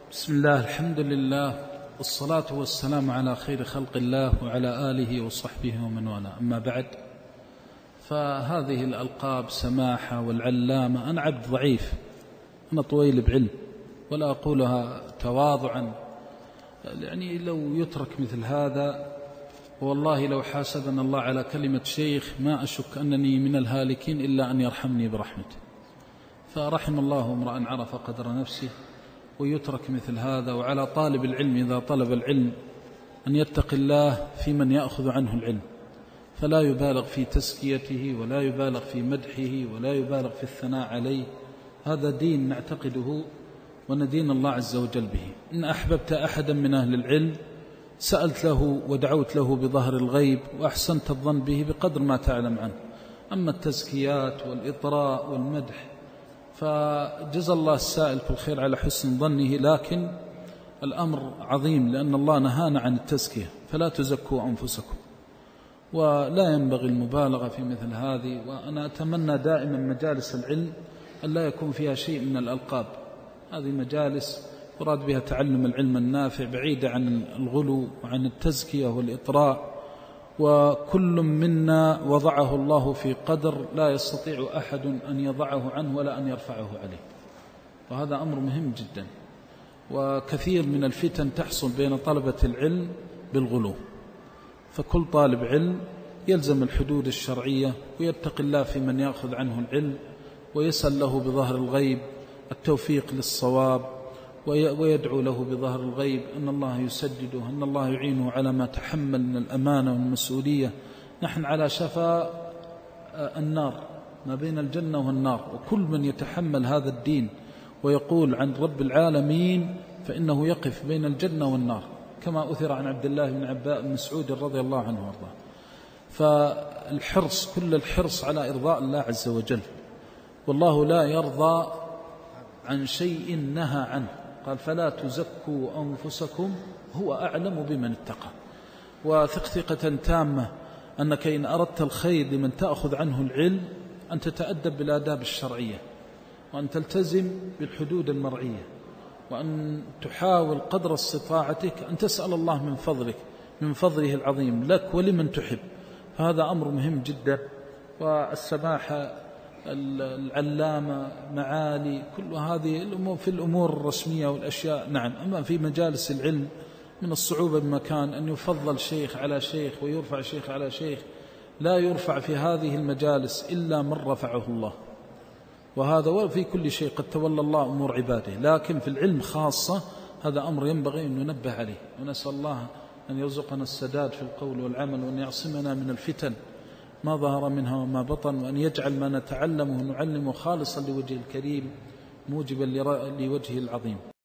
بسم الله، الحمد لله، والصلاة والسلام على خير خلق الله وعلى آله وصحبه ومن والاه. أما بعد، فهذه الألقاب سماحة والعلامة، أنا عبد ضعيف، أنا طويل بعلم، ولا أقولها تواضعا، يعني لو يترك مثل هذا والله لو حاسبنا الله على كلمة شيخ ما أشك أنني من الهالكين إلا أن يرحمني برحمته. فرحم الله امرأ عرف قدر نفسه ويترك مثل هذا. وعلى طالب العلم إذا طلب العلم أن يتقي الله في من يأخذ عنه العلم، فلا يبالغ في تزكيته ولا يبالغ في مدحه ولا يبالغ في الثناء عليه. هذا دين نعتقده وندين الله عز وجل به. إن أحببت أحدا من أهل العلم سألت له ودعوت له بظهر الغيب وأحسنت الظن به بقدر ما تعلم عنه. أما التزكيات والإطراء والمدح فجزى الله السائل في الخير على حسن ظنه، لكن الأمر عظيم لأن الله نهانا عن التزكية، فلا تزكوا أنفسكم، ولا ينبغي المبالغة في مثل هذه. وأنا أتمنى دائما مجالس العلم أن لا يكون فيها شيء من الألقاب. هذه مجالس يراد بها تعلم العلم النافع بعيدة عن الغلو وعن التزكية والإطراء. وكل منا وضعه الله في قدر لا يستطيع أحد أن يضعه عنه ولا أن يرفعه عليه، وهذا أمر مهم جدا. وكثير من الفتن تحصل بين طلبة العلم بالغلو، فكل طالب علم يلزم الحدود الشرعية ويتقي الله في من يأخذ عنه العلم، ويسأل له بظهر الغيب التوفيق للصواب، ويدعو له بظهر الغيب أن الله يسدده، أن الله يعينه على ما تحمل من الأمانة والمسؤولية. نحن على شفا النار، ما بين الجنة والنار، وكل من يتحمل هذا الدين ويقول عن رب العالمين فإنه يقف بين الجنة والنار، كما أثر عن عبد الله بن مسعود رضي الله عنه وارضاه. فالحرص، كل الحرص على إرضاء الله عز وجل، والله لا يرضى عن شيء نهى عنه، قال فلا تزكوا أنفسكم هو أعلم بمن اتقى. وثق ثقة تامة أنك إن أردت الخير لمن تأخذ عنه العلم أن تتأدب بالآداب الشرعية، وأن تلتزم بالحدود المرعية، وأن تحاول قدر استطاعتك أن تسأل الله من فضلك، من فضله العظيم لك ولمن تحب. فهذا أمر مهم جدا. والسماحة، العلامة، معالي، كل هذه الأمور في الأمور الرسمية والأشياء نعم. أما في مجالس العلم من الصعوبة بمكان أن يفضل شيخ على شيخ ويرفع شيخ على شيخ. لا يرفع في هذه المجالس إلا من رفعه الله، وهذا وفي كل شيء قد تولى الله أمور عباده، لكن في العلم خاصة هذا أمر ينبغي أن ننبه عليه. ونسأل الله أن يرزقنا السداد في القول والعمل، وأن يعصمنا من الفتن ما ظهر منها وما بطن، وأن يجعل ما نتعلمه ونعلمه خالصا لوجه الكريم موجبا لوجهه العظيم.